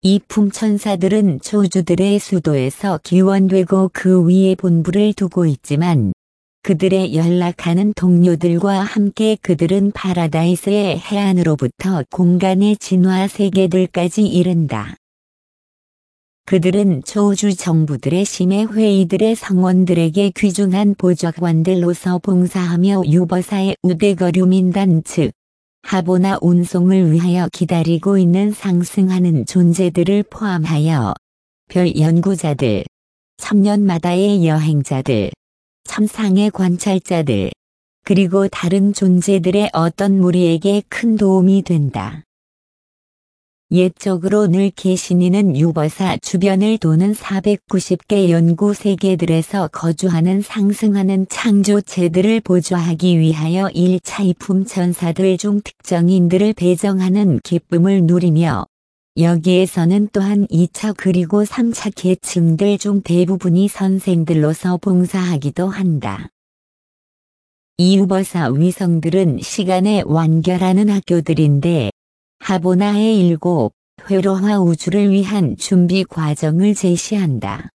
이 품천사들은 초주들의 수도에서 기원되고 그 위에 본부를 두고 있지만 그들의 연락하는 동료들과 함께 그들은 파라다이스의 해안으로부터 공간의 진화 세계들까지 이른다. 그들은 초주 정부들의 심해 회의들의 성원들에게 귀중한 보좌관들로서 봉사하며 유버사의 우대거류민단 즉 하보나 운송을 위하여 기다리고 있는 상승하는 존재들을 포함하여 별 연구자들, 천년마다의 여행자들, 천상의 관찰자들, 그리고 다른 존재들의 어떤 무리에게 큰 도움이 된다. 옛적으로 늘 계신이는 유버사 주변을 도는 490개 연구 세계들에서 거주하는 상승하는 창조체들을 보좌하기 위하여 1차 이품 천사들 중 특정인들을 배정하는 기쁨을 누리며 여기에서는 또한 2차 그리고 3차 계층들 중 대부분이 선생들로서 봉사하기도 한다. 이 유버사 위성들은 시간에 완결하는 학교들인데 하보나의 7 회로화 우주를 위한 준비 과정을 제시한다.